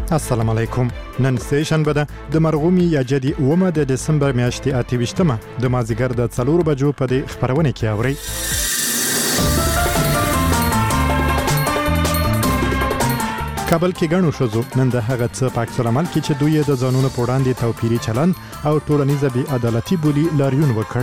السلام علیکم. نن سه شنبه ده د مرغومی یا جدي اومه د دسمبر میاشتې 28مه د مازیګر د 4 بجو په دې خبرونه کې اوري. کابل کې غنو شوزو نن د هغه څه په عکس العمل کې چې دوی د ځانونو په وړاندې توپیري چلند او ټولنیزه بې عدالتي بولی لاریون وکړ.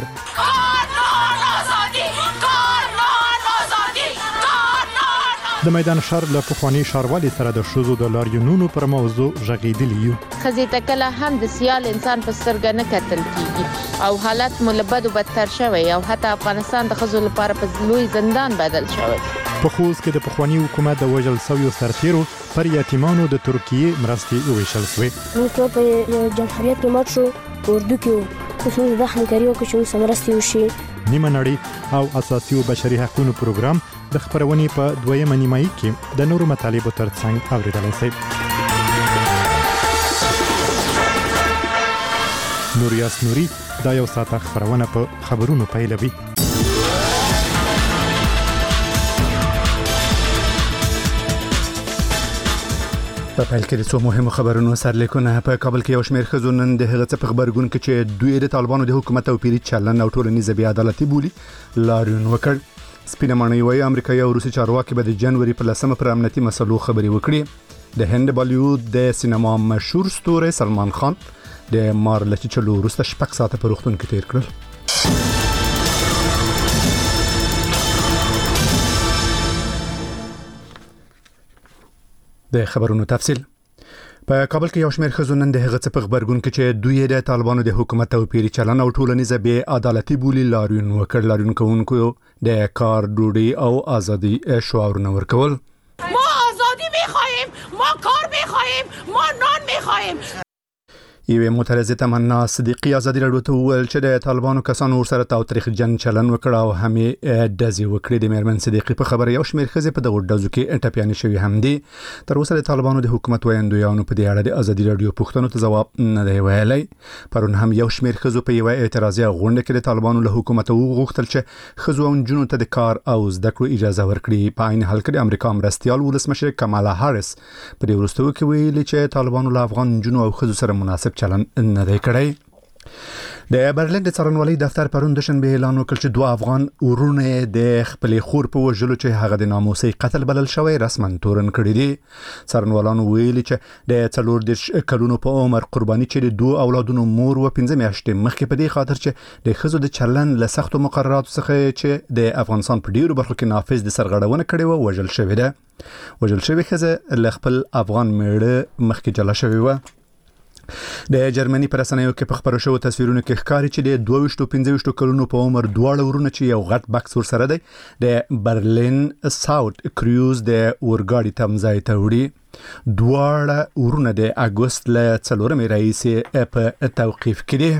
د میدان شهر له پخوانی ښاروالۍ سره د ښځو د لاریونونو پر موضوع غږېدلي یو. ښځې ته کله هم د سیال انسان په سترګه نه کتل کیږي او حالت مو له بدو بدتر شوی او حتی افغانستان د ښځو لپاره په لوی زندان بدل شوی. په خوست کې د پخوانی حکومت د وژل شویو سرتیرو پر یتیمانو د ترکیې مرستې وویشل شوې. موږ په جمهوریت کې مات شو، اردو کې اوس موږ د همکاري وکړو چې اوس مرستې وشي. نیمه نړۍ او اساسي او بشري حقوقو پروګرام د خبرونې په دویمه نیمایي کې د نورو مطالبو ترڅنګ اوریدلای شئ. نوریاس نوري دا یو ساعت خبرونه په خبرونو پیلوي. په پیل کې د څو مهمو خبرونو سرلیکونه. په کابل کې یو شمېر ښځو نن د هغه څه په خبرګون کې چې دوی د طالبانو د حکومت توپیري چلند او ټولنیزه بې عدالتي بولي لاریون وکړ. سپینه ماڼۍ وايي امریکایي او روسي چارواکي به د جنوري په 10مه پر امنیتي مسلو خبرې وکړي. د هند بالیوود د سینما مشهور ستوری سلمان خان د مارلچي چلو وروسته 6 ساعته په روغتون کې تیر کړل. د خبرونو تفصیل. په کابل کې یو شمېر ښځو نن د هغه څه په خبرګون کې چې دوی د طالبانو د حکومت توپیري چلند او ټولنیزه بې عدالتي بولي لاریون وکړ. لاریون کوونکو د کار، ډوډۍ او ازادي شعارونه ورکول. ما آزادی می‌خواهیم، ما کار می‌خواهیم، ما نان می‌خواهیم. یوه معترضه تمنا صدیقی ازادي راډیو ته وویل چې د طالبانو کسانو ورسره تاوتریخجن چلن وکړ او همې دزي وکړي. د میرمن صدیقی په خبره یو شمېر ښځې په دغه ډزو کې ټپیانې شوې هم دي. تر اوسه د طالبانو د حکومت ویاندویانو په دې اړه د ازادي راډیو پوښتنو ته ځواب نه دی ویلی. پرون هم یو شمېر ښځو په یوه اعتراضي غونډه کې د طالبانو له حکومت وغوښتل چې ښځو او نجونو ته د کار او زده کړو اجازه ورکړي. په عین حال کې د امریکا مرستیال ولسمشر کمالا هاریس په دې وروستیو کې ویلي چې طالبانو له افغان نجونو او ښځو سره مناسب چلند نه دی کړی. د برلین د څارنوالۍ دفتر پرون د شنبه اعلان وکړ چې 2 افغان ورونه د خپل خور په وژلو چې هغه د ناموسي قتل بلل شوی رسما تورن کړی دي. څارنوالانو ویلي چې د 4 کلونو په عمر قرباني چې د 2 اولادونو مور و 15 میاشتې مخکې په دې خاطر چې د ښځو د چلن له سختو مقرراتو څخه چې د افغانستان په ډیرو برخو کې نافذ د سرغړونه کړې و وژل شوې ده. وژل شوې ښځه له خپل افغان میړه مخکې جلا شوې و. د جرمني پر رسنیو کې په خبرو شوو تصویرونو کې ښکاري چې د 22-25 کلونو په عمر دواړه ورونه چې یو غټ بکس ورسره دی د برلین ساوت کروز د اورګاډي تمځای ته وړي. دواړه ورونه د اګوست له 4 راهیسې په توقیف کې دي.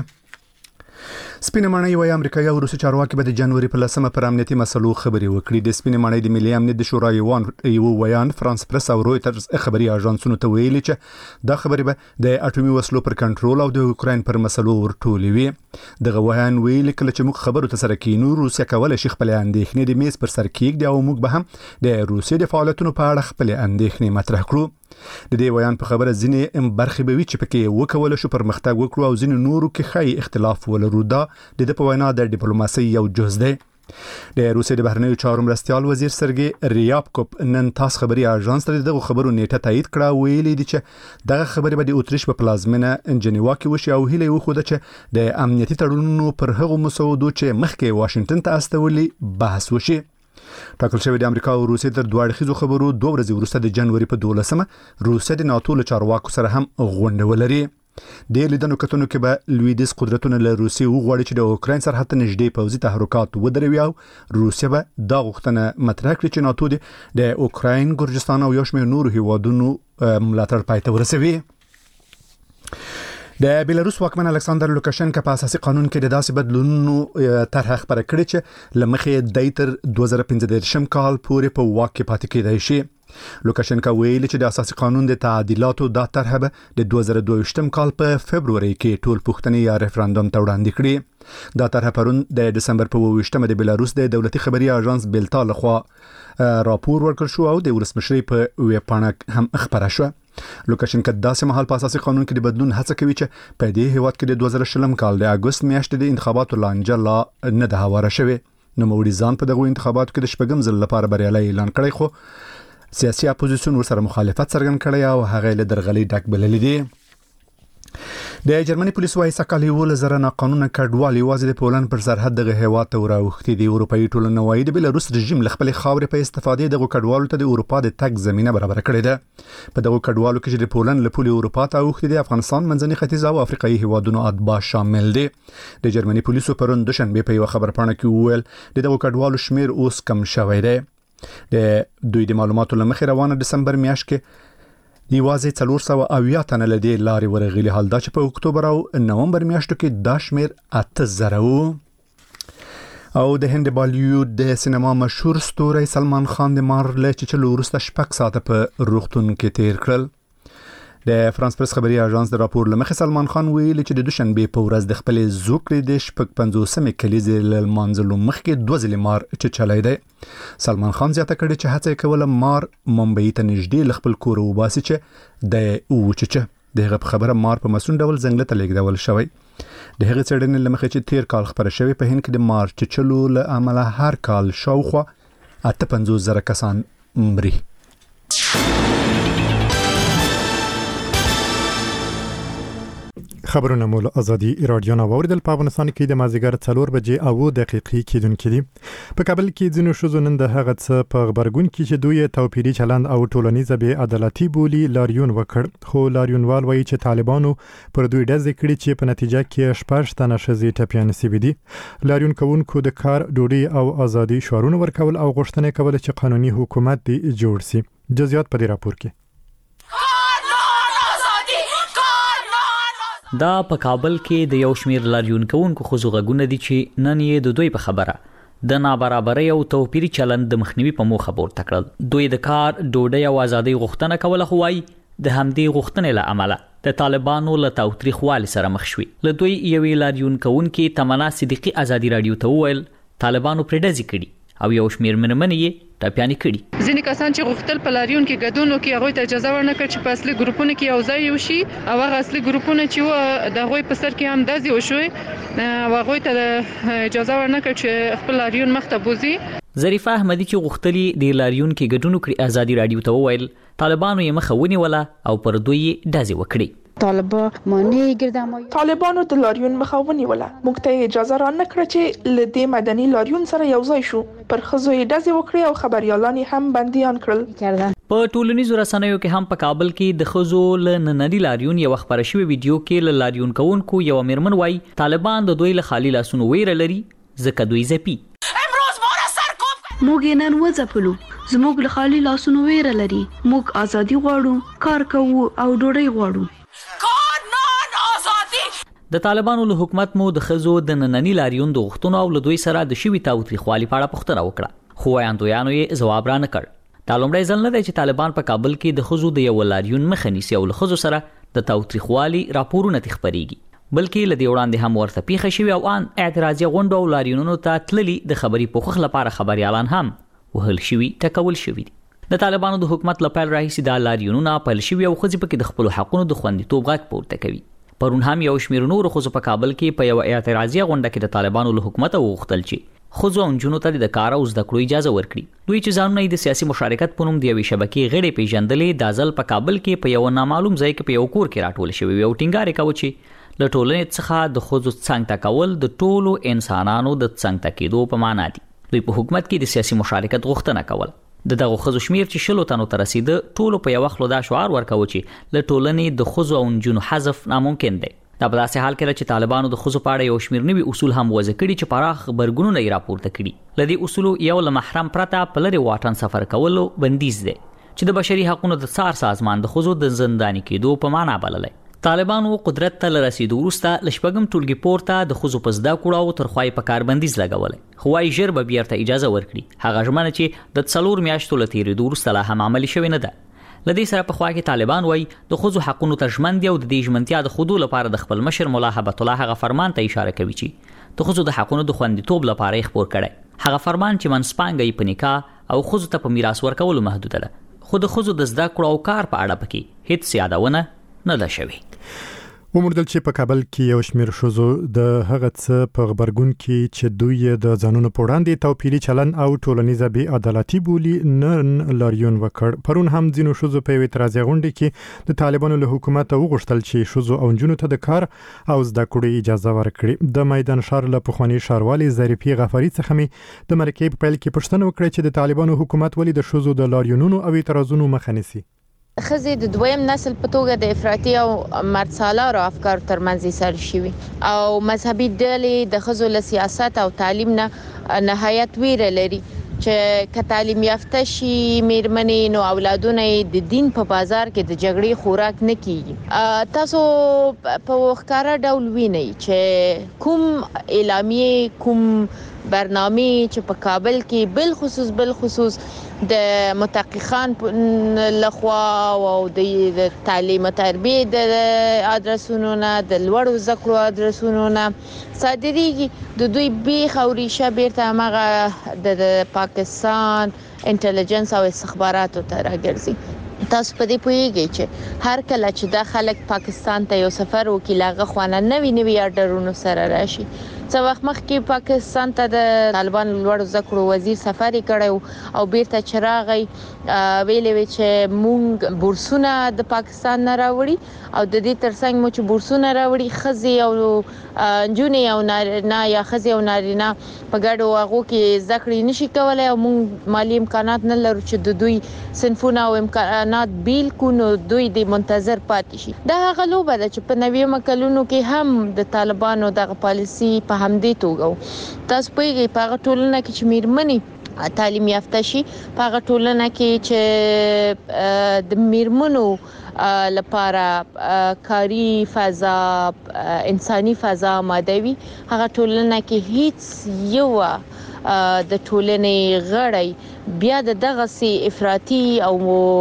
سپینه ماڼۍ وايي امریکایي او روسي چارواکي به د جنوري په 10مه پر امنیتي مسلو خبرې وکړي. د سپینه ماڼۍ د ملي امنیت د شورا یو ویان فرانس پریس او رویټرز خبري اژانسونو ته ویلي چې دا خبرې به د اټومي وسلو پر کنټرول او د اوکراین پر مسلو ورټولې وي. دغه ویان ویلي کله چې موږ خبرو ته سره کینو روسیا کولای شي خپل اندېښنې د میز پر سر کېږدي او موږ به هم د روسیې د فعالیتونو په اړه خپل اندېښنې مطرح کړو. د دې ویان په خبره ځینې برخې به وي چې پکې وکول شو پرمختګ وکړو او ځینې نورو کې خای اختلاف ولرو. دا د په وینا د ډیپلوماسي یو جز دی. د روسیې د بهرنیو چارو مرستیال وزیر سرګي ریابکوپ نن تاس خبري اژانس ته دغه خبرو نیټه تایید کړه. ویلي دي چې دغه خبرې به د اتریش په پلازمینه جنیوا کې وشي او هیله وخوده چې د امنیتي تړونونو پر هغو مسودو چې مخکې واشنگټن ته استولي بحث وشي. ټاکل شوی د امریکا او روسیې تر دوه اړخیزو خبرو 2 ورځې وروسته د جنوري په 12مه روسیې د ناتو له چارواکو سره هم غونډه ولري. د لیدنو کتنو کې به لویدیز قدرتونه له روسیې وغواړي چې د اوکراین سرحد ته نږدې پوځي تحرکات ودروي او روسیه به دا غوښتنه مطرح کړي چې ناتو د اوکراین، ګرجستان او یو شمېر نورو هیوادونو ملاتړ پای ته ورسوي. د بیلاروس واکمن الکساندر لوکاشنکا په اساسي قانون کې د داسې بدلونونو طرح خبره کړې چې لمخې د تر 2015 کال پورې په واک کې پاتې کېدای شي. لوکاشنکا ویلي چې د اساسي قانون د تعدیلاتو دا طرحه به د 2022 کال په فبرवरी کې ټول پوښتنې یا ریفرندوم ته وړاندې کړي. دا طرحه پرون د دسمبر په 28مه د بلاروس د دولتي خبري اژانس بلتا لخوا راپور ورکړ شو او د ولسمشرۍ په ویب پاڼه هم خبره شو. لوکاشنکا داسې مهال په اساسي قانون کې د بدلون هڅه کوي چې په دې هیواد کې د 2020 کال د اگست میاشتې د انتخاباتو لانجه لا نه ده هواره شوې. نو موري ځان په دغه انتخاباتو کې د شپږم ځل لپاره بریالي اعلان کړی، خو سیاسي اپوزیسیون ورسره مخالفت څرګند کړی او هغه له درغلي ډک بللی دی. د جرمني پولیس وايي سکهالی ولزره قانون کډوال یوازې د پولند پر سرحد دغه هیواد ته راوختي دي. اروپאי ټولنه وايي د بلاروس رژیم له خپل خاورې په استفادې دغه کډوالو ته د اروپا د تګ زمينه برابر کړې ده. په دغه کډوالو کې چې د پولند له پولې اروپا ته اوختي دي افغانستان، منځني ختیځ او افریقایي هیوادونو اتباع شامل دي. د جرمني پولیسو پرون دوشنبه په یو خبرپاڼه کې وویل د دغه کډوالو شمیر اوس کم شوی دی. د دوی د معلوماتو لمخې روانه دسمبر میاشت کې یوازې 480 تنه لدی لارې ورغلي، حال دا چې په اکتوبر او نومبر میاشتو کې دا شمیر 8000 وو. او د هند بالیوډ د سینما مشهور ستوری سلمان خان د مار له چچلو وروسته 6 ساعته په روغتون کې تیر کړل. د فرانس پریس خبري اژانس د راپور لمخې سلمان خان ویلي چې د دوشنبه په ورځ د خپل زوکړې د 55 کلیزې ل منځلو مخکې 2 ځلې مار چچلای دی. سلمان خان زیاته کړي چې هڅه کوله مار ممبئی ته نږدې ل خپل کور وباسي چې د اوچچه دغه خبره مار په مسون ډول ځنګل ته لیږدول شوی. د هغه څېړنې لمخې چې تیر کال خبره شوی په هند کې د مار چچلو له عمله هر کال شاوخوا 58,000 کسان مري. خبرونه مول ازادي رادیو نو اوریدل په افغانستان کې د مازیګر 4 بجې او دقیقې کېدونکې دي. په کابل کې ځینو ښځو نن د هغه څه په خبرګون کې چې دوی توپیري چلند او ټولنیزه بې عدالتي بولي لاریون وکړ، خو لاریونوال وایي چې طالبانو پر دوی ډزې کړې چې په نتیجه کې 14 تنه ښځې ټپیانې شوې دي. لاریون کوونکو د کار، ډوډۍ او ازادي شعارونه ورکول او غوښتنه کوله چې قانوني حکومت دی جوړ شي. جزئیات په دې راپور کې. دا په کابل کې د یو شمیر لاریون کوونکو خو غږونه دي چې نن یې د دوی په خبره د نابرابرۍ او توپیري چلند د مخنیوي په موخه پورته کړل. دوی د کار، ډوډۍ او ازادي غوښتنه کوله، خو وايي د همدې غوښتنې له امله د طالبانو له تاوتریخوالي سره مخ شوي. له دوی یوې لاریون کوونکي تمنا صدیقي ازادي رادیو ته وویل طالبانو پرې ډزې کړي او یو شمیر منمنې یې ټپیانې کړي. ځینې کسان چې غوښتل په لاریون کې ګډون وکړي هغوی ته اجازه ورنکړه چې په اصلي ګروپونو کې یو ځای وشي، او هغه اصلي ګروپونه چې و د هغوی په سر کې هم ډزې وشوې او هغوی ته اجازه ورنکړه چې خپل لاریون مخ ته بوځي. ظریفه احمدي چې غوښتلي د لاریون کې ګډون وکړي ازادي رادیو ته وویل طالبانو یې مخه ونیوله او پر دوی ډزې وکړي. طالبانو د لاریون مخه ونیوله، موږ ته اجازه را نه کړه چې له دې مدني لاریون سره یو ځای شو. پر ښځو یې ډزې وکړې او خبريالان هم بنديان کړل. په ټولنیزو رسنیو کې هم په کابل کې د ښځو له ننني لاریون یو خبره شوې ویډیو کې له لاریون کوونکو یو میرمن وايي طالبان د دوی له خالي لاسونو ویره لري ځکه دوی زپي. موږ نن وځپلو، زموږ له خالي لاسونو ویره لري، موږ ازادي غواړو، کار کوو او ډوډۍ غواړو. د طالبانو له حکومت مو د خزو د ننني لاریون د غوښتنو او له دوی سره د شوي تاوتریخوالي په اړه پوښتنه وکړه، خو ویاندویانو یې ځواب را نه کړ. دا لومړی ځل نه دی چې طالبان په کابل کې د خزو د یو لاریون مخه نیسي او له خزو سره د تاوتریخوالي راپورونه تخبريږي، بلکې له دې وړاندې هم ورته پیښه شوې او ان اعتراضي غونډو او لاریونونو ته تللي د خبري پوښښ لپاره خبريالان هم وهل شوي ټکول شوي دي. د طالبانو د حکومت لپاره راهیسي د لاریونونو په شوي او خزي په کې د خپل حقونو د خوندیتوب غږ پورته کوي. پرون هم یو شمیر نور خو په کابل کې په یو اعتراضي غونډه کې د طالبانو له حکومت وغوښتل چې خو ځونجونو ته د کار او زده کړو اجازه ورکړي. دوی چې ځانونه د سیاسي مشارکت په نوم د یوې شبکې غړي پیژندلې د ځل په کابل کې په یو نامعلوم ځای کې په یو کور کې راټول شوی او ټینګار کوي چې له ټولنې څخه د خوځو څنګه تکول د ټولو انسانانو د څنګه تکیدو په معنا دي. دوی په حکومت کې د سیاسي مشارکت غوښتنه کول. دغه خزو شمیر چې شلو تنو ته رسیده ټولو په یو خلو دا شعار ورکوي چې له ټولنې د خزو او نجونو حذف ناممکن دی. دا په داسې حال کې چې طالبانو د خزو په اړه یو شمیر نوي اصول هم وضع کړي چې پراخ خبرګونونه یې راپورته کړي. لدی اصول یو له محرم پرته په لري واټن سفر کولو بندیز دی چې د بشري حقوقو د څار سازمان د خزو د زنداني کېدو په معنا بللای. طالبانو قدرت ته رسیدو وروسته لشپګم ټولګي پورته د خزو پزدا کوړاو تر خوای په کاربندیز لګولې خوای ژر به بیرته اجازه ورکړي هغه ژمنه چې د څلور میاشتو لتیری وروسته لا هم عملی شوی نه ده لدې سره په خوا کې طالبان وایي د خزو حقونو ترجمن دی او د دې ژمنتیا د خودو لپاره د خپل مشر مولا هبت الله هغه فرمان ته اشاره کوي چې د خزو د حقونو د خوندیتوب لپاره یې خبر کړي هغه فرمان چې منسپانګي په نکاح او خزو ته په میراث ورکولو محدود ده خود خزو د زده کړو او کار په اړه پکې هیڅ یادونه نه ده شوی ومردل چې په کابل کې یو شمیر شوزو د هغه څه په خبرګون کې چې دوی د ځانونو په وړاندې توپیري چلن او ټولنیزه بې عدالتي بولی نن لاریون وکړ پرون هم ځینو شوزو په اعتراض غونډه کې د طالبانو له حکومت وغوښتل چې شوزو او جنونو ته د کار او زده کړې اجازه ورکړي د میدان شهر له پخوانی ښاروالي ظریفي غفاری څخه می د مرکې په پیل کې پښتنه وکړه چې د طالبانو حکومت ولې د شوزو د لاریونونو او اعتراضونو مخه نیسي خزي د دویم نسل په توګه د افراطي او مرسالار افکار ترمنځ سر شوي او مذهبي ډلې د خزو له سیاست او تعلیم نه نهایت ویره لري چې که تعلیم یافته شي میرمنې نو اولادونه د دین په بازار کې د جګړې خوراک نه کیږي تاسو په ښکارا ډول وینئ چې کوم اعلامیه کوم برنامه چې په کابل کې بل خصوص د متحققان لخوا او د تعلیم او تربیه د ادرسونو نه د لوړو زکړو ادرسونو نه صادریږي د دوی بیخ او ریشه بیرته هغه د پاکستان انټيليجنس او استخباراتو ته راګرځي تاسو په دې پوهیږئ چې هر کله چې د خلک پاکستان ته یو سفر وکړي هغه خوانه نوي اډرونو سره راشي څو وخت مخکې پاکستان ته د طالبان لوړ زکړو وزیر سفر کړو او بیرته چراغي ویلې چې مونږ بورسونه د پاکستان نه راوړي او د دې ترڅنګ مو چې بورسونه راوړي خزي او جونې او نارینه یا خزي او نارینه په ګډو هغه کې زکړې نشي کولای او مونږ مالی امکانات نه لرو چې د دوی صنفونه او امکانات بالکل دوی د منتظر پاتې شي دا هغه لوبه ده چې په نوي مکلونو کې هم د طالبانو دغه پالیسی په همدې توګه تاسو په هغه ټولنه کې چې میرمنې تعلیم یافته شي په هغه ټولنه کې چې د میرمنو لپاره کاری فضا انساني فضا مادوي هغه ټولنه کې هیڅ یو د ټولنې غړي بیا دغه سي افراطي او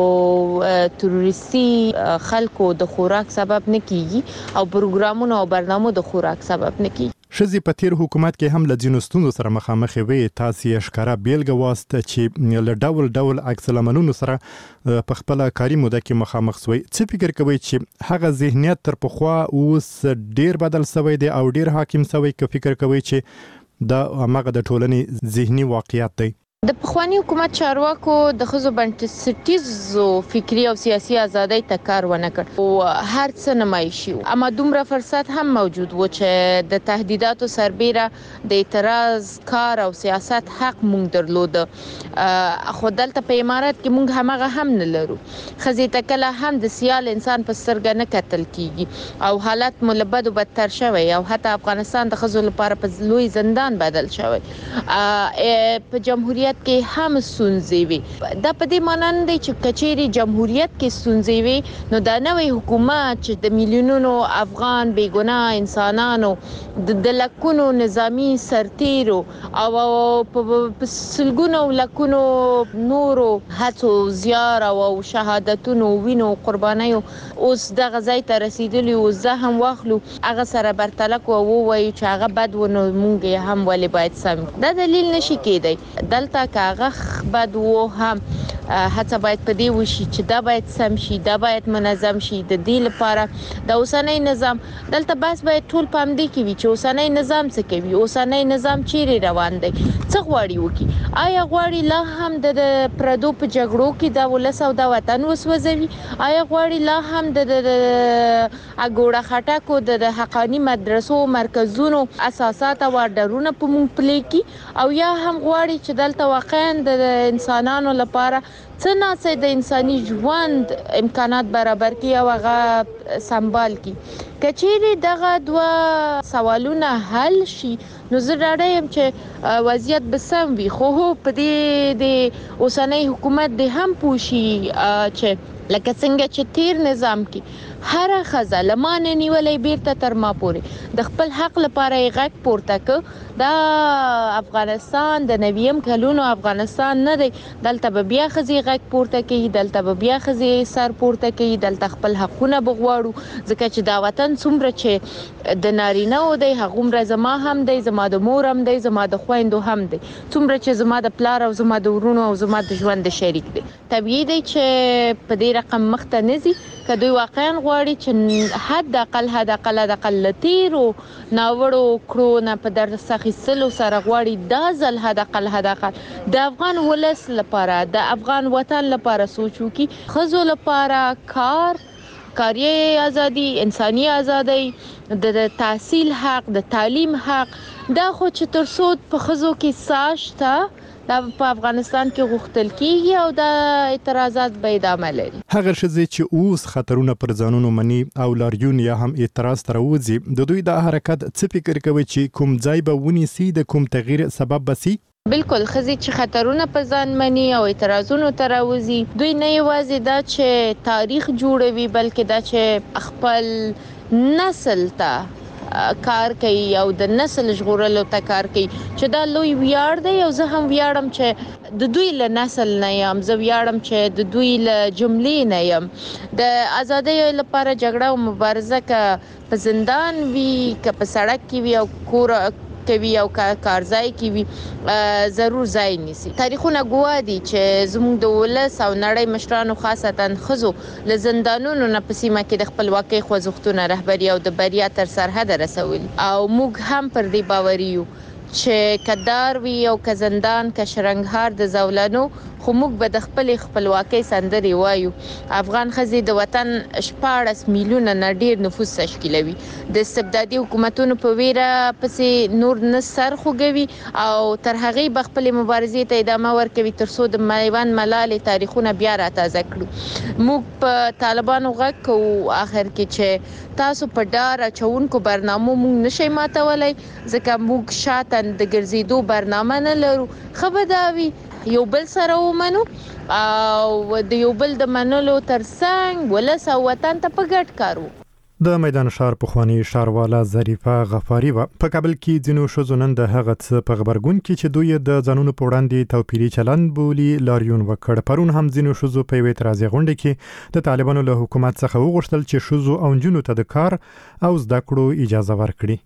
تروریستي خلکو د خوراک سبب نه کیږي او پروګرامونو او برنامو د خوراک سبب نه کیږي شزي په تیر حکومت کې هم لځینو ستونزو سره مخامخ وي تاسو ښکارا بیلګه واسطه چې له ډول عکس العملونو سره په خپل کاري موده کې مخامخ شوي څه فکر کوي چې هغه ذهنیت تر پخوا اوس ډیر بدل شوی دی او ډیر حاکم شوی که فکر کوي چې دا هغه د ټولنې ذهني واقعیت دی د پخوانی حکومت چارواکو د خزو بنسټیزو فکری او سیاسي ازادۍ ته کار ونه کړ او هر څه نمایشي اما دومره فرصت هم موجود و چې د تهدیداتو سربېره د اعتراض کار او سیاست حق مونږ درلود خو دلته په امارات کې مونږ همغه هم نه لرو خزي تکله هم د سیال انسان په سترګه نه کتل کیږي او حالت ملبد او بدتر شوی او حتی افغانستان د خزو لپاره په لوی زندان بدل شوی په جمهوریت کې هم ستونزې وي دا په دې معنی نه دی چې کچېری جمهوریت کې ستونزې وي نو دا نوې حکومت چې د میلیونونو افغان بیګناه انسانانو د لکونو نظامی سرتیرو او په سلګونو لکونو نورو هڅو زیار او شهادتونو وینو قربانیو اوس د غزای ته رسیدلی او زه هم واخلو هغه سره برتلک او وایي چې هغه بد ونه مونږ هم ولې باید سم دا دلیل نشي کېدی دلته کاغه بد و هم هڅه باید په دې وشي چې دا باید سم شي دا باید منظم شي د دې لپاره د اوسنۍ نظام دلته بس باید ټول پام دی کوي چې اوسنۍ نظام څه کوي اوسنۍ نظام چیرې روان دی څه غواړي وکي آیا غواړي لا هم د پردو په جګړو کې د ولس او د وطن وسوځوي آیا غواړي لا هم د اګوړه خټکو د حقانی مدرسو مرکزونو اساسات او ډرونه په مونږ پلي کی او یا هم غواړي چې دلته واقعا د انسانانو لپاره څه ناسې د انساني ژوند امکانات برابر کړي او هغه سمبال کړي. کچېری دغه دوا سوالونه حل شي نو زه ډاډه یم چې وضعیت به سم وي. خو په دې د اوسنۍ حکومت د هم پوښي چې لکه څنګه چې تیر نظام کې هر خزه لمانه نیولې بیرته تر ما پورې د خپل حق لپاره یې غږ پورته ک. دا افغانستان د نویم کلونو افغانستان نه دی. دلته به بیا خزي غږ پورته کوي، دلته به بیا خزي سر پورته کوي، دلته خپل حقونه بغواړو ځکه چې دا وطن څومره چې د نارینه و دی هغه زما هم دی، زما د مور هم دی، زما د خويندو هم دی، څومره چې زما د پلار او زما د ورونو او زما د ژوند شریک دی. طبيعي دی چې په دې رقم مخته نزي کدوې واقعا غواړي چې حد اقل لتیرو ناوړو کړو نه په درس اخیستلو سره غواړي دا ځل حد اقل د افغان ولس لپاره د افغان وطن لپاره سوچو کی خزو لپاره کاري ازادي، انساني ازادي، د تحصیل حق، د تعلیم حق، دا خو چې ترڅو په خزو کې ساشته دا په افغانستان کې غوښتل کیږي او د اعتراضات به ادامه لري. هغه شزي چې اوس خطرونه پر ځانونو مني او لاریون یا هم اعتراض تر وځي د دوی د حرکت څه فکر کوي چې کوم ځای به ونیسي د کوم تغییر سبب بسي؟ بالکل خزي چې خطرونه په ځان مني او اعتراضونو تر وځي دوی نه یوازې دا چې تاریخ جوړوي بلکې دا چې خپل نسل ته کار کوي او د نسل ژغورلو ته کار کوي چې دا لوی ویاړ دی. او زه هم ویاړم چې د دوی له نسل نه یم، زه ویاړم چې د دوی له جملې نه یم. د ازادۍ لپاره جګړه او مبارزه که په زندان وي که په سړک کې وي او کور کوي او کارځای کې وي ضرور ځای نیسي. تاریخونه ګوادي چې زموږ د ولس او نړۍ مشرانو خاصتا خزو له زندانونو نه په سیمه کې د خپلواکۍ خوځښتونه رهبري او د بریا تر سرحد رسولي او موږ هم پر دې باوري یو چې کدار وی او که زندان که شرنګهار د زولانو خو موږ به د خپلواکۍ سندري وایو. افغان خزي د وطن 14 میلیونه نه ډیر نفوس تشکیلوي. د استبدادي حکومتونو په ویره پسې نور نه سر خوګوي او تر هغه بخپل مبارزې ته ادامه ورکوي ترڅو د میوان ملالې تاریخونه بیا را تازه کړو. موږ په طالبانو غږ کوو اخر کې چې تاسو په ډار اچونکو برنامو موږ نشي ماتولای ځکه موږ شاته د ګرځېدو برنامه نه لرو. خبرداوي یو بل سره ومنو او د یو بل د منلو ترڅنګ ولس او وطن ته په ګډ کارو. د میدان شهر پخوانی ښارواله ظریفه غفاری و په کابل کې ځینو ښځو نن د هغه څه په خبرګون کې چې دوی د ځانونو په وړاندې توپیري چلند بولي لاریون وکړ. پرون هم ځینو ښځو په یوې اعتراضي غونډه کې د طالبانو له حکومت څخه وغوښتل چې ښځو او نجونو ته د کار او زده کړو اجازه ورکړي.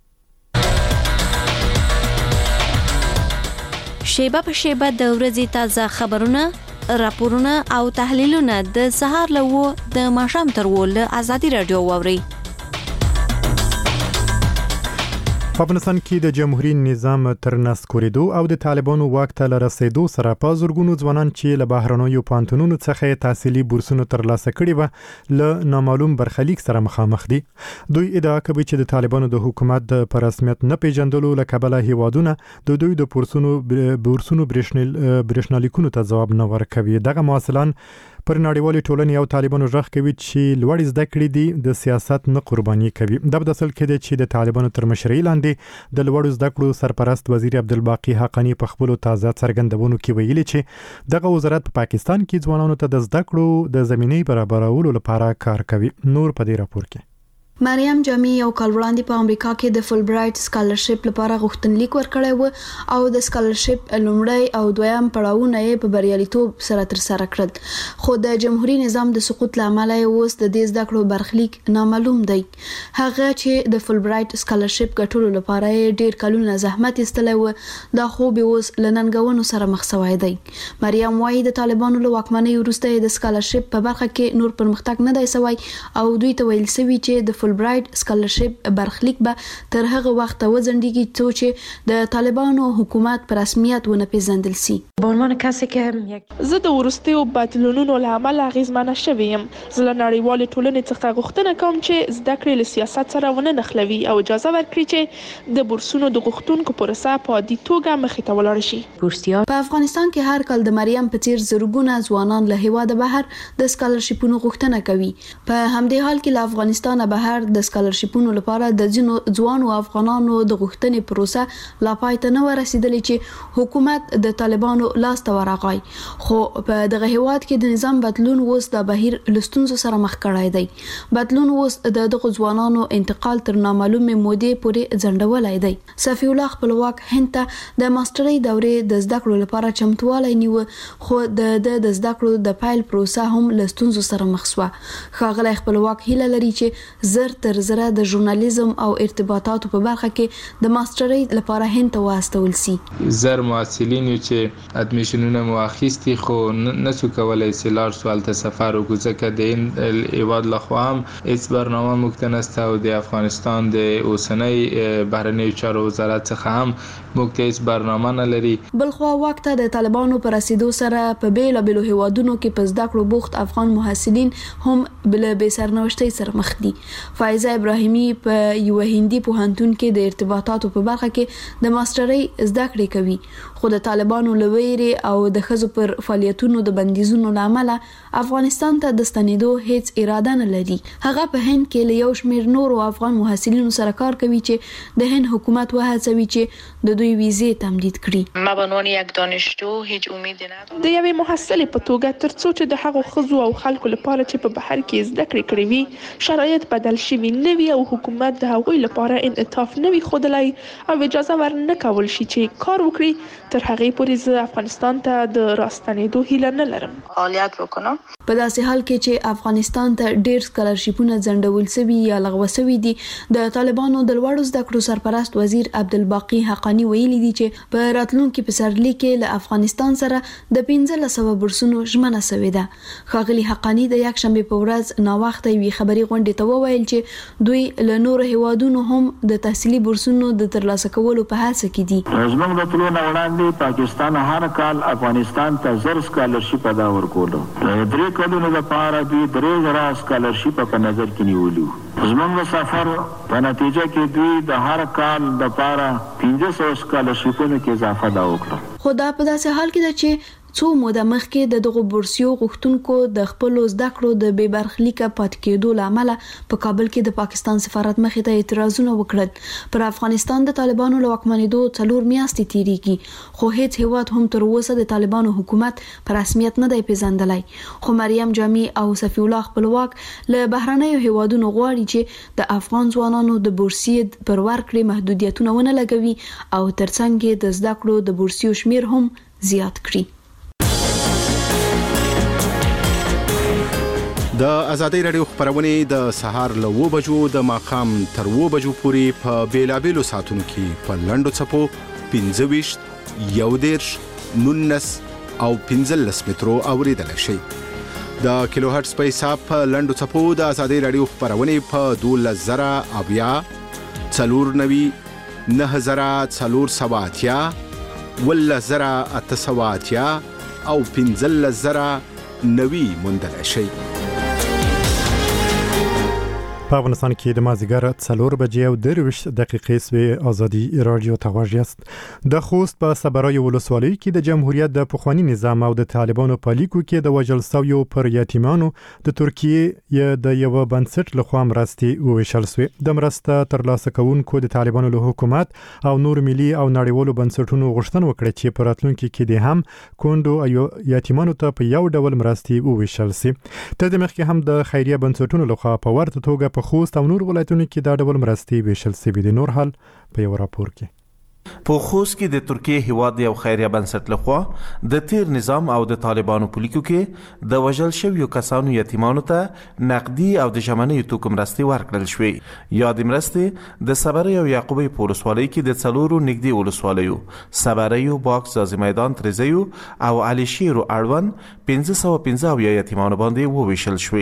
شیبه په شیبه د ورځې تازه خبرونه، راپورونه او تحلیلونه د سهار له 9 د ماښام تر 10 له ازادي رادیو واوري. په افغانستان کې د جمهوریت نظام تر نسکورېدو او د طالبانو واک ته رسیدو سره په زورګونو ځوانان چې له بهرنیو پوهنتونونو څخه تحصیلي بورسونه ترلاسه کړي و له نامعلوم برخلیک سره مخامخ دي. دوی ادعا کوي چې د طالبانو د حکومت په رسمیت نه پیژندلو له کبله هیوادونه د دوی د بورسونو برېښنالیکونو ته ځواب نه ورکوي. دغه محصلان پر نړیوالي ټولنې او طالبانو ژغ کوي چې لوړ زده کړې دي د سیاست نه قرباني کوي. د بدسل کې د چې د طالبانو تر مشرۍ لاندې د لوړ زده کړو سرپرست وزیر عبدالباقی حقانی په خپل تازه څرګندونو کې ویلي چې دغه وزارت په پاکستان کې ځوانانو ته د زده کړو د زمینې برابرولو لپاره کار کوي. نور په دې راپور کې مریم جامی یو کال وړاندې په امریکا کې د فل برایټ سکالرشپ لپاره غوښتنلیک ورکړی و او د سکالرشپ لومړی او دویم پړاوونه یې په بریالیتوب سره ترسره کړل. خو د جمهوریت نظام د سقوط لامل یې اوس د دې زده کړو برخلیک نامعلوم دی. هغه چې د فل برایټ سکالرشپ ګټلو لپاره ډیر کلونه زحمت ایستلی و دا خو به اوس لننګونو سره مخ شوی دی. مریم وايي د طالبانو له واکمنۍ وروسته د سکالرشپ په برخه کې نور پرمختګ نه دی شوی او دوی ته ویل شوی چې د فل فولبرایټ سکالرشپ برخلیک به تر هغه وخت وځنډیږي چې د طالبانو حکومت په رسمیت ونه پیژندل شي. به عنوان کسی که زه د وروستیو بدلونونو له امله اغېزمنه شوې یم، زه له نړیوالې ټولنې څخه غوښتنه کوم چې زده کړې له سیاست سره ونه نښلوي او اجازه ورکړي چې د بورسونو د غوښتونکو پروسه په عادي توګه مخې ته ولاړ شي. په افغانستان کې هر کال د مریم په څیر زرګونه ځوانان له هیواده بهر د سکالرشپونو غوښتنه کوي. په همدې حال کې له افغانستان بهر د سکالرشپونو لپاره د ځینو ځوانو افغانانو د غوښتنې پروسه لا پای ته نه ورسېدلې چې حکومت د طالبانو لاس ته ورغی. خو په دغه هیواد کې د نظام بدلون اوس د بهیر لستونزو سره مخ کړای دی. بدلون اوس د دغه ځوانانو انتقال تر نامعلومه مودې پورې ځنډولای دی. صفی الله خپلواک هند ته د ماسترۍ دورې د زده کړو لپاره چمتووالی نیو، خو د زده کړو د پایل پروسه هم لستونزو سره مخ شوه. ښاغلی خپلواک هیله لري چې زر تر زره د ژورنالیزم او ارتباطاتو په برخه کې د ماسترۍ لپاره هند ته واستول شي. زر محصلین چې ادمیشنونه مو اخیستي خو نسو کولای چې لاړ شو هلته سفر وکړو، ځکه د هیواد لخوا هم هیڅ برنامه موږ ته نشته او د افغانستان د اوسنۍ بهرنیو چارو وزارت څخه هم موږ ته هیڅ برنامه نه لري. بلخوا وخت د طالبانو پر رسیدو سره په بیلابیلو هیوادونو کې په زده کړو بوخت افغان محصلین هم بل به سرنوشتۍ سره مخ دي. فایزه ابراهیمی په یو هندي پوهنتون کې د ارتباطاتو په برخه کې د ماسترۍ زده کړې کوي، خو د طالبانو لویری او د خزو پر فعالیتونو د بندیزونو لامل افغانستان ته د ستنېدو هیڅ اراده نه لري. هغه په هند کې له یو شمېر نورو افغان محصلینو سره کار کوي چې د هند حکومت وهڅوي چې د دوی ویزې تمدید کړي. ما به عنوان یک دانشجو هیڅ امید نه لرم د یوې محصلې په توګه ترڅو چې د هغو خزو او خلکو لپاره چې په بهر کې زده کړې کړې وي شرایط بدل شوي نه وي او حکومت د هغوی لپاره انعطاف نه وي ښودلی او اجازه ور نه کول شي چې کار وکړي، تر هغې پورې زه افغانستان ته د راستنېدو هیله نه لرم. فعالیت وکړم. په داسې حال کې چې افغانستان ته ډېر سکالرشپونه ځنډول شوي یا لغوه شوي دي، د طالبانو د لوړو زده کړو سرپرست وزیر عبدالباقي حقانی ویلي دي چې په راتلونکي پسرلي کې له افغانستان سره د 1500 بورسونو ژمنه شوې ده. ښاغلي حقانی د یکشنبې په ورځ ناوخته یوې خبري غونډې ته وویل چې دوی له نورو هیوادونو هم د تحصیلي بورسونو د ترلاسه کولو په هڅه کې دي. زموږ د ټولو وړاندې پاکستان هر کال افغانستان ته زر سکالرشپ ادا ورکولو. درې کلونو لپاره دوی 3000 سکالرشپ په نظر کې نیولي. زموږ سفر په نتیجه کې دوی د هر کال لپاره 1500 سکالرشپونو کې اضافه دا وکړه. خو دا په داسې حال کې ده چې څو موده مخکې د دغه بورسیو غوښتونکو د خپل زده کړو د بې برخلیکه پاتې کېدو لامل په کابل کې د پاکستان سفارت مخې ته اعتراضونه وکړل. پر افغانستان د طالبانو له واکمنېدو 4 میاشتې تیریږي، خو هیڅ هیواد هم تر اوسه د طالبانو حکومت په رسمیت نه دی پیژندلی. خو مریم جامع او صفی الله خپلواک له بهرنیو هیوادونو غواړي چې د افغان ځوانانو د بورسیې پر ورکړې محدودیتونه ونه لګوي او ترڅنګ د زده کړو د بورسیو شمیر هم زیات کړي. د ازادي رادیو خبرونه د سهار له 9 بجو د ماخام تر 9 بجو پورې په بیلابیلو ساعتونو کې په لنډو چپو 25 11 19 او 15 مترو اوریدل شي. د کیلو هرتز په حساب په لنډو چپو د ازادي رادیو خبرونه په 12000 اویا 490 9480 10880 او 15090 موندل شي. په افغانستان کې د مازیګر 4 بجې او 23 دقیقې سوی ازادي رادیو ته غوږ یاست. د خوست په صبرای ولسوالۍ کې د جمهوریت د پخوانی نظام او د طالبانو په لیکو کې د وژل شویو پر یتیمانو د ترکیه د یو بنسټ لخوا مرستې وویشل شوې. د مرسته ترلاسه کوونکو د طالبانو له حکومت او نور ملي او نړیوالو بنسټونو غوښتنه وکړه چې په راتلونکي کې د هم کونډو او یتیمانو ته په یو ډول مرستې وویشل شي. تر دې مخکې هم د خیریه بنسټونو لخوا په ورته توګه په خوست او نور ولایتونو کې دا ډول مرستې ویشل شوې دي. نور حال په یو راپور کې. په خوست کې د ترکیه هیواد یو خیریه بنسټ لخوا د تیر نظام او د طالبانو په لیکو کې د وژل شویو کسانو یتیمانو ته نقدي او د ژمنې توکو مرستې ورکړل شوې. یادې مرستې د صبرۍ او یعقوبی په ولسوالۍ کې د 4 نږدې ولسوالیو صبرۍ، باک، زازی میدان، تریزیو او علي شیر اړوند 515 یتیمانو باندې وویشل شوې.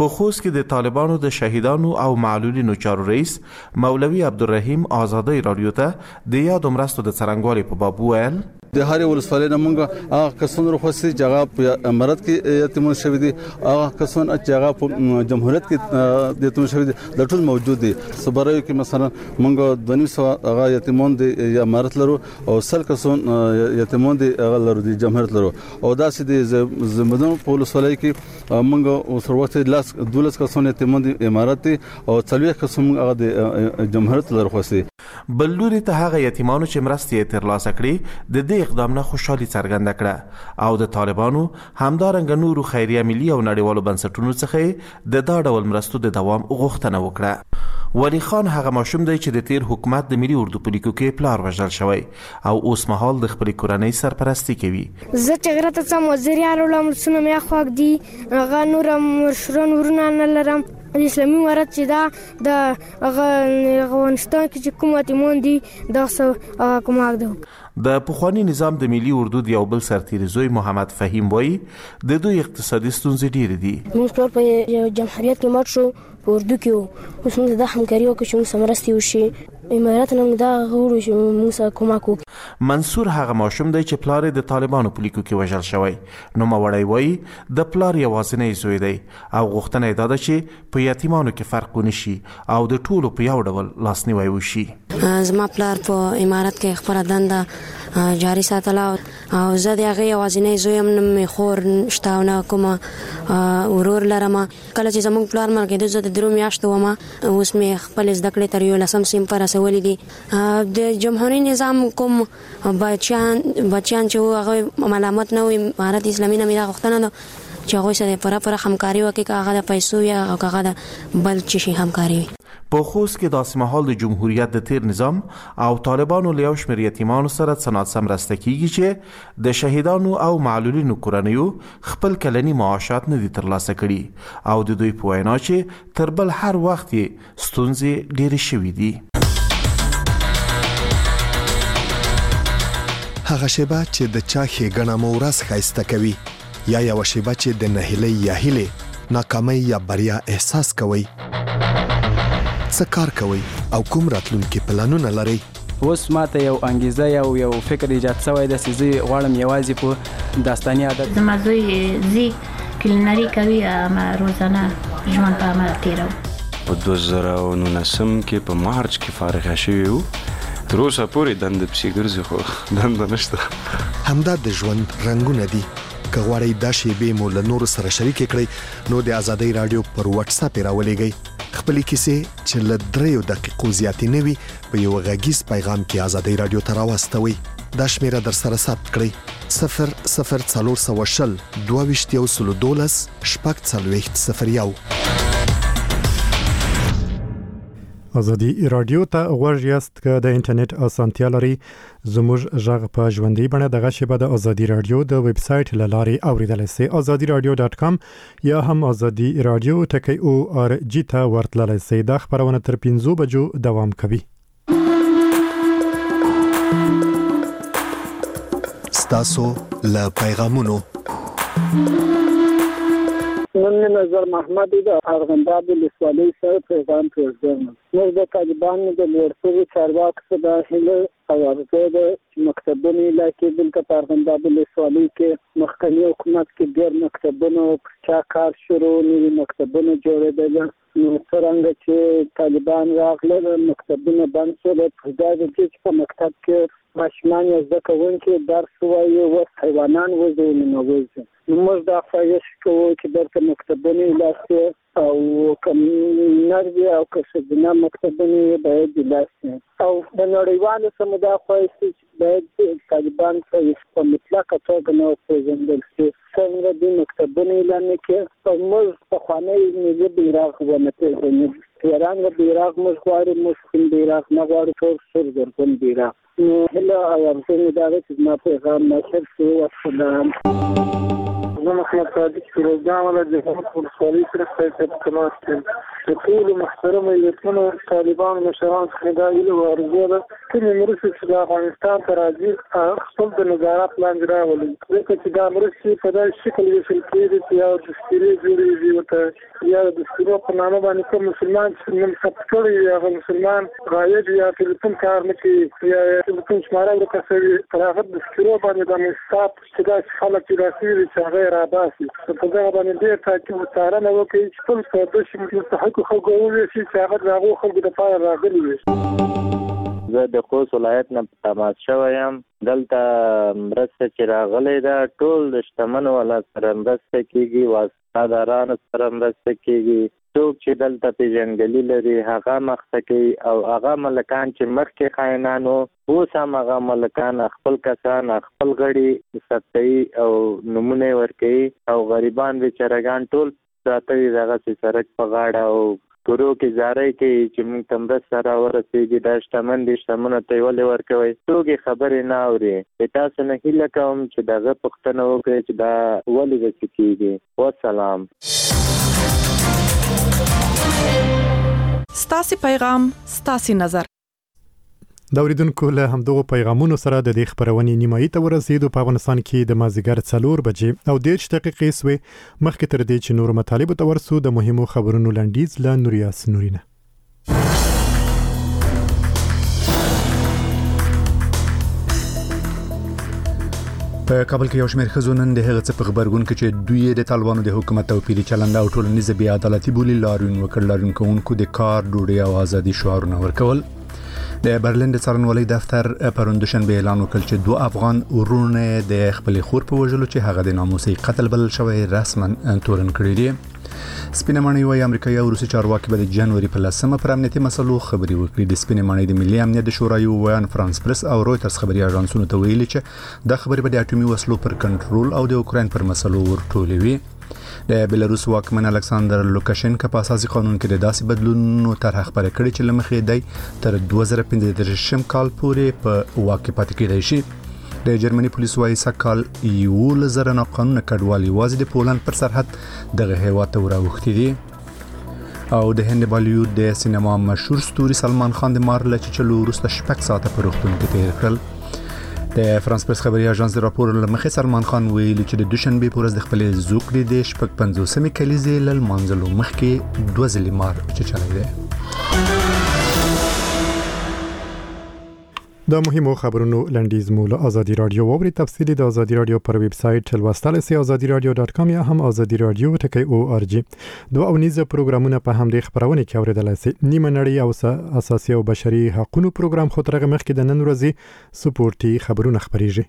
په خوست کې د طالبانو د شهیدانو او معلولینو چارو رئیس مولوي عبدالرحیم آزادی رادیو ته د یاد مرستو د څرنګوالي په باب وویل د هر ولسوالۍ نه مونږ هغه کسونه راخوستي چې هغه په امارات کې یتیمان شوي دي، هغه کسونه چې هغه په جمهوریت کې د یتیمان شوي دي د ټول موجود دي. صبرایو کې مثلا مونږ 200 هغه یتیمان دي امارات لرو او 100 کسون یتیمان دي هغه لرو دي جمهوریت لرو او داسې دي زمدن په ولسوالۍ کې مونږ سروت 12 کسون یتیمان دي امارات دي او 40 کسون هغه د جمهوریت لرو خوستي. بل لوري ته هغه یتیمانو چې مرستې ترلاسه کړي د دې اقدام نه خوشحالي څرګنده کړه او د طالبانو همدارنګه نورو خیریه ملي او نړیوالو بنسټونو څخه د دا ډول مرستو د دوام غوښتنه وکړه. ولی خان هغه ماشوم دی چې د تیر حکومت د ملي اردو په لیکو کې پلار وژل شوی او اوس مهال د خپل کورنۍ سرپرستی کوي. زه چې غره ته څم وزیر یارولم سونه مې خوښ دي هغه نور مشرون ورونه نه لرم. د اسلامي امارت چې دا د افغانستان کې چې کوم یتیمان دي دا څه کومه ده. د پخوانی نظام د ملي اردو د یو بل سرتیری زوی محمد فهیم وایي د دوی اقتصادي ستونزې ډېرې دي. موږ ټول په جمهوریت کې مات شو په اردو کې اوس موږ د همکاري وکړو چې موږ مرستې وشي امارات نه دا غوړو چې موږ کومک وکړو. منصور هغه ماشوم دی چې پلار د طالبانو په لیکو کې وژل شوی. نو موړی وایي د پلار یوازینی زوی دی او غوښتنه یې دا ده چې په یتیمانو کې فرق ونه شي او د ټولو په یو ډول لاسنیوی وشي. زما پلار په امارات کې خپله دنده جاری ساتله او زه د هغې یوازینی زوی یم، نه مې خور شته او نه کومه ورور لرم. کله چې زموږ پلار مړ کېده زه د 3 میاشتو وم، اوس مې خپل زده کړې تر 11 صنف ته رسولې دي. د جمهوري نظام کوم بچیان چې هغه ملامت نه وي امارت اسلامي نه مې دا غوښتنه ده چې هغوی سره پوره همکاري وکړي، که هغه د پیسو یا هغه د بل څه شي همکاري وي. په خوست کې داسې مهال د جمهوریت د تیر نظام او طالبانو له یو شمېر یتیمانو سره څه ناڅه مرسته کیږي چې د شهیدانو او معلولینو کورنیو خپل کلني معاشات نه دي ترلاسه کړي او د دوی په وینا چې تر بل هر وخت یې ستونزې ډېرې شوي دي. هغه شیبه چې د چا ښېګڼه مو ورځ ښایسته کوي یا یوه شیبه چې د نهیلۍ یا هیلې ناکامۍ یا بریا احساس کوئ، څه کار کوئ او کوم راتلونکي پلانونه لرئ؟ اوس ماته یو انګیزه یو فکر ایجاد شوی دی چې زه غواړم یوازې په داستاني عادت زما زوی زی کلینري کوي اما روزانه ژوند په عمل تیروي. په 2019 کې په مارچ کې فارغه شوی وو، تر اوسه پورې دنده پسې ګرځي خو دنده نشته. همدا د ژوند رنګونه دي. که غواړئ دا شیبې مو له نورو سره شریکې کړئ نو د ازادۍ راډیو پر واتس اپ راولېږئ. خپلې کیسې چې له 3 دقیقو زیاتې نه وي په یو غږیز پیغام کې ازادۍ راډیو ته راواستوئ. دا شمیره در سره ثبت کړئ 00420 22 12 ازادي رادیو ته غوږ یاست که د انټرنیټ اسانتیا لري زموږ غږ په ژوندۍ بڼه دغه شیبه د ازادي رادیو د ویب سټ له لارې اوریدلی سئ azadiradio.com یا هم ازادي رادیو .org ته ورتللی سئ. دا خپرونه تر 5 بجو دوام کوي. ستاسو له پیغامونو نن نظر محمد د ارغنداب ولسوالۍ سره پیغام پرېږدم. موږ د طالبانو د لوړتوبو چارواکو څخه د هیله او ارزو ده چې مکتبونه علاقې دلته په ارغنداب ولسوالۍ کې مخکني حکومت کې ډېر مکتبونه پر چا کار شروع نوي مکتبونه جوړېدل. نو څرنګه چې طالبان راغله مکتبونه بند شول، پر ځای د دې چې په مکتب کې ماشومان یا زده کوونکي درس وایي اوس حیوانان وځي نو وځي. نو موږ دا خواهش کوو چې دلته مکتبونه علاقې او که نر وي او که ښځینه مکتبونه باید علاقې او د نړیوالو سره دا خواهش چې باید طالبان په مطلقه توګه نه وپېژندل شي. څنګه دې مکتبونه اعلان کړي او موږ پخوانی ملي بیرغ ونه پېژنو. ترنګ بیرغ موږ غواړو، موږ سپین بیرغ نه غواړو، ټول سور زرغون بیرغ. نو هله او ارزو مې دا ده چې زما پیغام نشر شي. والسلام. زه محمد صادق فیروزجان ولایت د ولسوالۍ سره په تماس یم. ټول محترم عزتمنو طالبان مشران څخه دا ویلو ورغوه ده کومې مرستې چې د افغانستان ته راځي خپل د نظارت لاندې راولي ځکه چې دا مرستې په داسې شکل ویشل کېږي چې یا دستګیرې جوړېږي ورته یا د دستګیرو په نامه باندې کوم مسلمان چې نوم ثبت کړی وي هغه مسلمان غایب یا ټلیفون کار نه کوي یا ټلیفون شماره ورکه شوي پر هغه دستګیرو باندې د مصطاب چې داسې خلک چې راسي دي چې هغه یې راباسي په دغه باندې ډېر تاکید او څارنه وکړي چې خپل پردوشي مستحقو خلکو وویشي چې هغه د هغو خلکو دپاره راغلي وي. زه د خوست ولایت نه تماس شوی یم. دلته مرسته چې راغلی ده ټول د شتمنو والا سره مرسته کېږي، واسطهدارانو سره مرسته کېږي. څوک چې دلته پیژندګلي لري هغه مخته کوي او هغه ملکان چې مخکې خاینانو اوس هم هغه ملکان خپل کسان خپل غړي ثبتوي او نمونه ورکوي او غریبان بیچارهګان ټول پراته دي دغسې سړک په غاړه او کورو کې زارۍ کوي چې موږ ته مرسته راورسېږي. دا شتمن دي شتمنو ته یې ولې ورکوئ؟ څوک یې خبرې نه اوري. تاسو نه هیله کوم چې د هغه پوښتنه وکړئ چې دا ولې داسې کېږي. والسلام. ستاسې پیغام ستاسې نظر. دا اوریدونکو له همدغو پیغامونو سره د دې خبرونې نیمایي ته ورسېدو. په افغانستان کې د مازدیګر 4 بجې او 10 دقیقې سوې. مخکې تر دې چې نور مطالب ته ورسو د مهمو خبرونو لنډیز له نوریاس نورینه. په کابل کې یو شمېر ښځو نن د هغه څه په خبرګون کې چې دوی د طالبانو د حکومت توپیري چلند او ټولنیزه بې عدالتي بولي لاریون وکړ. لاریون کوونکو د کار ډوډۍ او ازادي شعارونه ورکول. د برلین د څارنوالۍ دفتر پرون دوشنبه اعلان وکړ چې 2 افغان ورونه د خپل خور په وژلو چې هغه د ناموسي قتل بلل شوی رسما تورن کړی دی. سپینه ماڼۍ وايي امریکایي او روسي چارواکي به د جنوري په 10مه پر امنیتي مسلو خبري وکړي. د سپینه ماڼۍ د ملي امنیت د شورای ویان فرانس پریس او رويټرز خبري اژانسونو ته ویلي چې د خبري به د اټومي وسلو پر کنټرول او د اوکراین پر مسلو ورټولوي. د بیلاروس واکمن الکساندر لوکاشنکا په اساسي قانون کې د داسې بدلونونو طرح خبره کړې چې لمخې دی تر 2015 کال پورې په واک کې پاتې کېدای شي. د جرمني پولیس وايي سکهال 11,000 ناقانونه کډوال یوازې د پولند پر سرحد دغه هیواد ته راوښتي دي. او د هند بالیوډ د سینما مشهور ستوري سلمان خان د مار له چلو وروسته 6 ساعته په روغتون کې تیر کړل. د فرانس پریس خبري اژانس د راپور لمخې سلمان خان ویلي چې د دوشنبه په ورځ د خپل زوکړې د 50 کلیزې ل منځلو مخکې 2 ځلې مار چلای دی. د مهمو خبرونو لنډیز مو له ازادي رادیو ووري. تفصیلی د ازادي رادیو پر ویب سټ لوستل سي azadiradio.com یا هم azadiradio.org. دوه اونیزه پروګرامونه په همدې خبرونه کې اوریدلای سي. نیمه نړۍ او اساسي او بشري حقوقو پروګرام خو ترغه مخکې د نن ورځې سپورتي خبرونه خبريږي.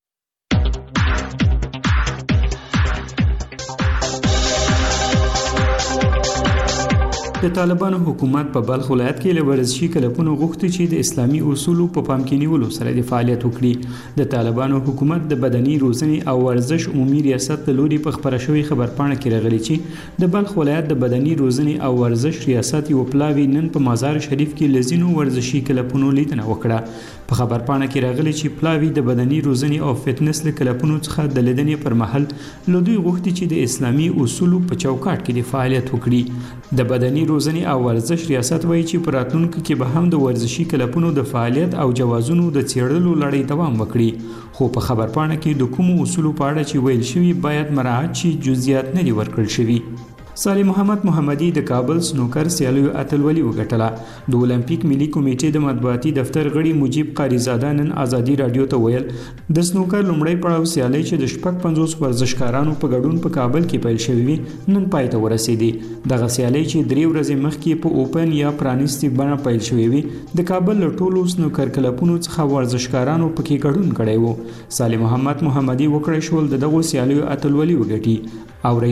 د طالبانو حکومت په بلخ ولایت کې له ورزشي کلبونو غوښتي چې د اسلامي اصولو په پام کې نیولو سره د فعالیت وکړي. د طالبانو حکومت د بدني روزنې او ورزش عمومي ریاست د لوري په خبره شوی خبرپاڼه کې راغلي چې د بلخ ولایت د بدني روزنې او ورزش ریاست یو پلاوی نن په مزار شریف کې لزینو ورزشي کلبونو لیدنه وکړه. په خبرپاڼه کې راغلي چې پلاوی د بدني روزنې او فټنس له کلبونو څخه د لیدنې پر مهال لودي غوښتي چې د اسلامي اصولو په چوکاټ کې د فعالیت وکړي. د بدني روزنې او ورزش ریاست وایي چې په راتلونکو کې به هم د ورزشي کلبونو د فعالیت او جوازونو د څېړلو لړۍ دوام وکړي. خو په خبرپاڼه کې د کومو اصولو په اړه چې ویل شوي باید مراعات شي جزئیات نه دي ورکړل شوي. صالح محمد محمدي د کابل سنوکر سیالیو اتلولي وګټله. د اولمپیک ملي کمیټې د مطبوعاتي دفتر غړي مجيب قاریزاده نن ازادي رادیو ته ویل د سنوکر لومړی پړاو سیالي چې د 50 ورزشکارانو په ګډون په کابل کې پیل شوې وي نن پای ته ورسېدي. دغه سیالي چې 3 ورځې مخکې په اوپن یا پرانیستي بڼه پیل شوې وي د کابل له ټولو سنوکر کلبونو څخه ورزشکارانو پکې ګډون کړی وو. صالح محمد محمدي وکړی شول دغه سیالیو اتلولي وګټي او